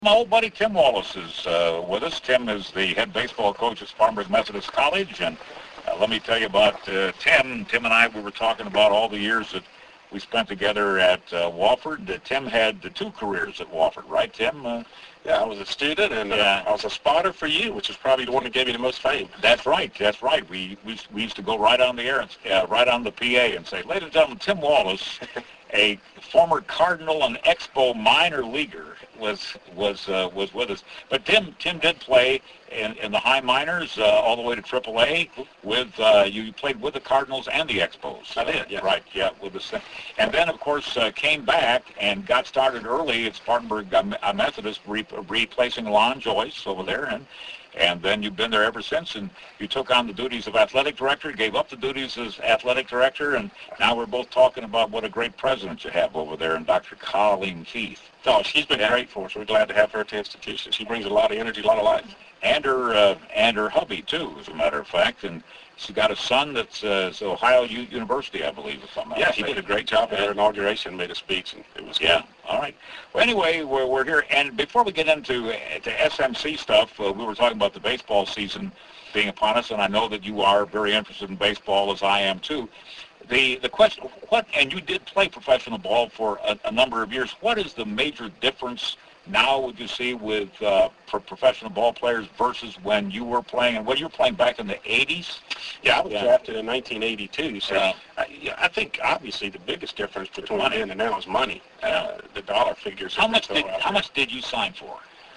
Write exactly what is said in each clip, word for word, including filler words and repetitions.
My old buddy Tim Wallace is uh, with us. Tim is the head baseball coach at Spartanburg Methodist College, and uh, let me tell you about uh, Tim. Tim and I, we were talking about all the years that we spent together at uh, Wofford. Uh, Tim had uh, two careers at Wofford, right, Tim? Uh, yeah, I was a student, and yeah. uh, I was a spotter for you, which is probably the one that gave you the most fame. That's right. That's right. We we, we used to go right on the air, and, uh, right on the P A, and say, "Ladies and gentlemen, Tim Wallace." A former Cardinal and Expo minor leaguer was was uh, was with us. But Tim Tim did play in, in the high minors uh, all the way to triple A. With uh, you played with the Cardinals and the Expos. I did, yeah. Right, yeah, with the and then of course uh, came back and got started early at Spartanburg uh, Methodist, re- replacing Lon Joyce over there, and. And then you've been there ever since, and you took on the duties of athletic director, gave up the duties as athletic director, and now we're both talking about what a great president you have over there, and Doctor Colleen Keith. Oh, she's been yeah. great for us. We're glad to have her at the institution. She brings a lot of energy, a lot of life. And her, uh, and her hubby, too, as a matter of fact, and she's got a son that's uh, Ohio U- University, I believe, if I'm not Yeah, mistaken. he did a great job at her inauguration, made a speech, and it was good. Yeah, all right. Well, anyway, we're, we're here, and before we get into uh, to S M C stuff, uh, we were talking about the baseball season being upon us, and I know that you are very interested in baseball, as I am, too. The the question, what, and you did play professional ball for a, a number of years, what is the major difference now would you see with uh, for professional ball players versus when you were playing, and what you were playing back in the eighties? Yeah, I was yeah. drafted in nineteen eighty-two, so yeah. I, yeah, I think obviously the biggest difference between money. then and now is money. Yeah. Uh, the dollar figures. How much did How much did you sign for?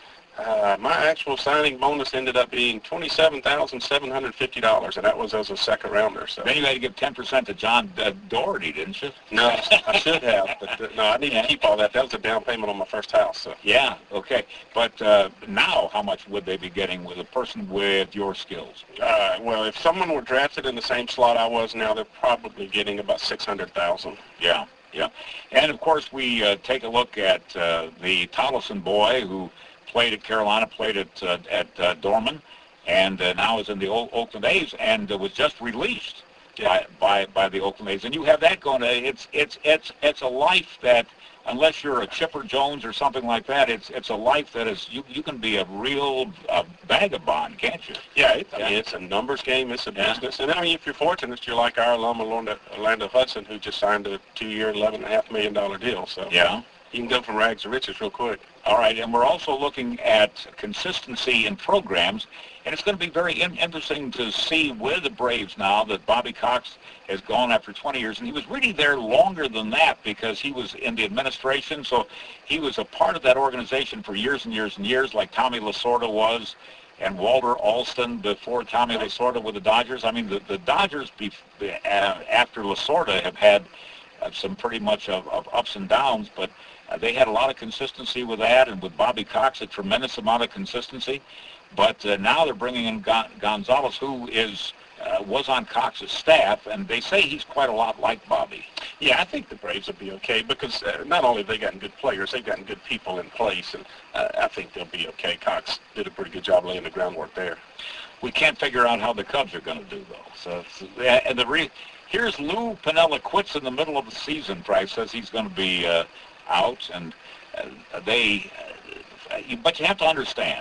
Uh, my actual signing bonus ended up being twenty-seven thousand seven hundred fifty dollars, and that was as a second rounder. So then you had to give ten percent to John uh, Doherty, didn't you? No, I should have, but uh, no, I need yeah. to keep all that. That was a down payment on my first house. So. Yeah, okay. But uh, now, how much would they be getting with a person with your skills? Uh, well, if someone were drafted in the same slot I was now, they're probably getting about six hundred thousand. Yeah, yeah. And of course, we uh, take a look at uh, the Tollison boy who played at Carolina, played at uh, at uh, Dorman, and uh, now is in the o- Oakland A's, and uh, was just released yeah. by, by by the Oakland A's. And you have that going. It's it's it's it's a life that, unless you're a Chipper Jones or something like that, it's it's a life that is you you can be a real uh, vagabond, can't you? Yeah, it, I yeah. mean, it's a numbers game. It's a yeah. business, and I mean, if you're fortunate, you're like our alum Orlando, Orlando Hudson, who just signed a two-year, eleven and a half million dollar deal. So yeah. You can go from rags to riches real quick. All right, and we're also looking at consistency in programs, and it's going to be very in- interesting to see with the Braves now that Bobby Cox has gone after twenty years, and he was really there longer than that because he was in the administration, so he was a part of that organization for years and years and years, like Tommy Lasorda was, and Walter Alston before Tommy Lasorda with the Dodgers. I mean, the, the Dodgers bef- uh, after Lasorda have had uh, some pretty much of, of ups and downs, but Uh, they had a lot of consistency with that, and with Bobby Cox, a tremendous amount of consistency. But uh, now they're bringing in Gon- Gonzalez, who is uh, was on Cox's staff, and they say he's quite a lot like Bobby. Yeah, I think the Braves will be okay because uh, not only have they gotten good players, they've gotten good people in place, and uh, I think they'll be okay. Cox did a pretty good job laying the groundwork there. We can't figure out how the Cubs are going to do, though. So, so and the re- here's Lou Piniella quits in the middle of the season. Price says he's going to be uh, out, and uh, they, uh, you, but you have to understand,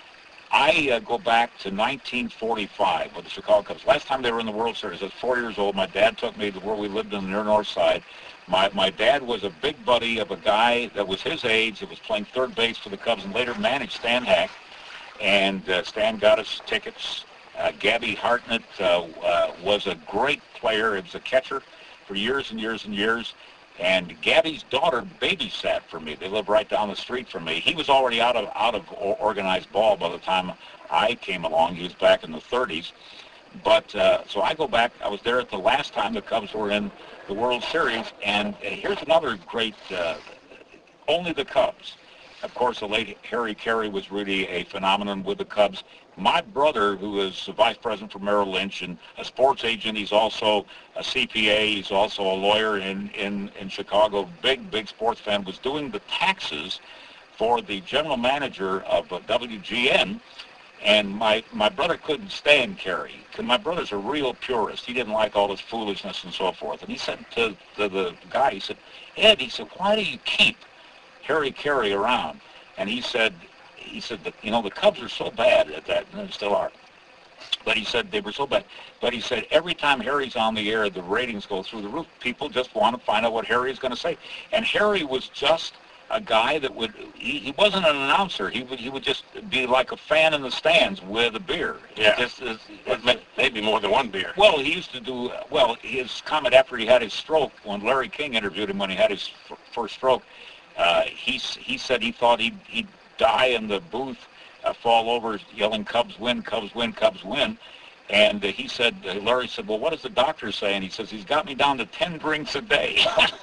I uh, go back to nineteen forty-five with the Chicago Cubs. Last time they were in the World Series, I was four years old. My dad took me to where we lived in the near north side. My my dad was a big buddy of a guy that was his age that was playing third base for the Cubs and later managed Stan Hack, and uh, Stan got us tickets. Uh, Gabby Hartnett uh, uh, was a great player. He was a catcher for years and years and years. And Gabby's daughter babysat for me. They live right down the street from me. He was already out of out of organized ball by the time I came along. He was back in the thirties. But uh, so I go back. I was there at the last time the Cubs were in the World Series. And here's another great, uh, only the Cubs. Of course, the late Harry Carey was really a phenomenon with the Cubs. My brother, who is the vice president for Merrill Lynch and a sports agent, he's also a C P A, he's also a lawyer in, in, in Chicago, big, big sports fan, was doing the taxes for the general manager of uh, W G N, and my, my brother couldn't stand Carey, because my brother's a real purist. He didn't like all this foolishness and so forth. And he said to the, the guy, he said, Ed, he said, why do you keep Harry Carey around? And he said, he said that, you know, the Cubs are so bad at that, and they still are. But he said they were so bad. But he said every time Harry's on the air, the ratings go through the roof. People just want to find out what Harry's going to say. And Harry was just a guy that would, he, he wasn't an announcer. He would he would just be like a fan in the stands with a beer. Yeah, just, it, it, maybe more than one beer. Well, he used to do, well, his comment after he had his stroke, when Larry King interviewed him when he had his f- first stroke, uh, he, he said he thought he'd, he'd die in the booth, uh, fall over yelling, Cubs win, Cubs win, Cubs win. And uh, he said, uh, Larry said, well, what does the doctor say? And he says, he's got me down to ten drinks a day.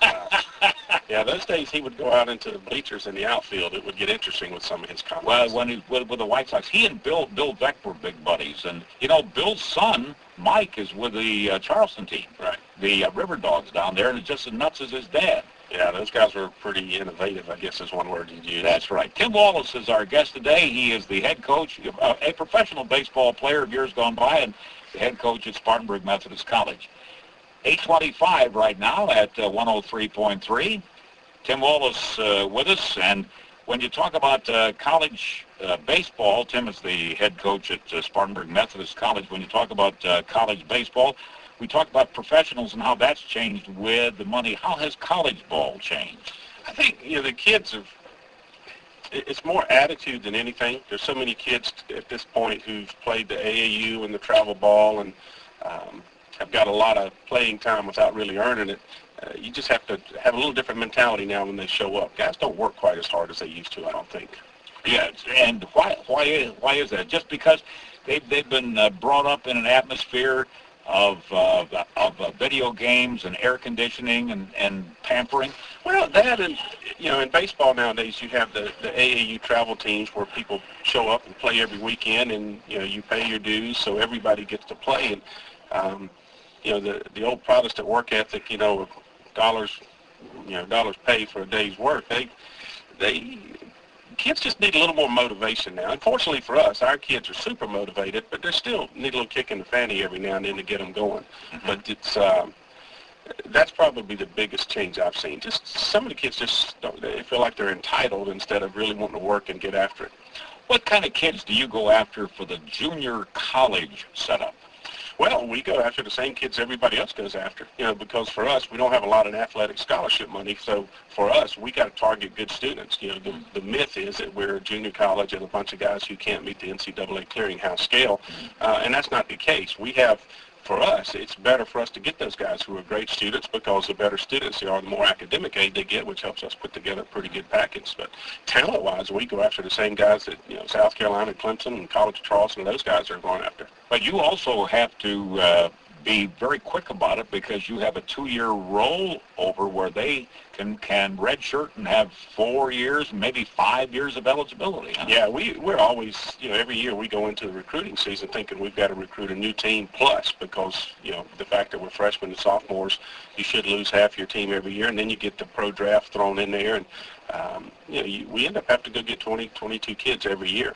Yeah, those days he would go out into the bleachers in the outfield. It would get interesting with some of his comments. Well, when he with, with the White Sox, he and Bill Bill Veeck were big buddies, and you know Bill's son Mike is with the uh, Charleston team, right? The uh, River Dogs down there, and it's just as nuts as his dad. Yeah, those guys were pretty innovative, I guess is one word you'd use. That's right. Tim Wallace is our guest today. He is the head coach, uh, a professional baseball player of years gone by, and the head coach at Spartanburg Methodist College. eight twenty-five right now at uh, one oh three point three. Tim Wallace uh, with us, and when you talk about uh, college uh, baseball, Tim is the head coach at uh, Spartanburg Methodist College. When you talk about uh, college baseball, we talk about professionals and how that's changed with the money. How has college ball changed? I think, you know, the kids have, it's more attitude than anything. There's so many kids at this point who've played the A A U and the travel ball and um, have got a lot of playing time without really earning it. Uh, you just have to have a little different mentality now when they show up. Guys don't work quite as hard as they used to, I don't think. Yeah, and why why is, why is that? Just because they've, they've been uh, brought up in an atmosphere of uh, of uh, video games and air conditioning and, and pampering? Well, that and, you know, in baseball nowadays you have the, the A A U travel teams where people show up and play every weekend, and, you know, you pay your dues so everybody gets to play. And, um, you know, the, the old Protestant work ethic, you know, dollars, you know, dollars pay for a day's work. They, they, kids just need a little more motivation now. Unfortunately for us, our kids are super motivated, but they still need a little kick in the fanny every now and then to get them going. Mm-hmm. But it's, um, that's probably the biggest change I've seen. Just some of the kids just don't, they feel like they're entitled instead of really wanting to work and get after it. What kind of kids do you go after for the junior college setup? Well, we go after the same kids everybody else goes after, you know, because for us, we don't have a lot of athletic scholarship money. So for us, we got to target good students. You know, the, the myth is that we're a junior college and a bunch of guys who can't meet the N C double A clearinghouse scale, uh, and that's not the case. We have, for us, it's better for us to get those guys who are great students, because the better students they are, the more academic aid they get, which helps us put together a pretty good package. But talent-wise, we go after the same guys that, you know, South Carolina, Clemson, and College of Charleston, those guys are going after. But you also have to uh, be very quick about it, because you have a two-year rollover where they can can redshirt and have four years, maybe five years of eligibility. Huh? Yeah, we, we're always, you know, every year we go into the recruiting season thinking we've got to recruit a new team plus, because, you know, the fact that we're freshmen and sophomores, you should lose half your team every year, and then you get the pro draft thrown in there, and, um, you know, you, we end up having to go get twenty, twenty-two kids every year.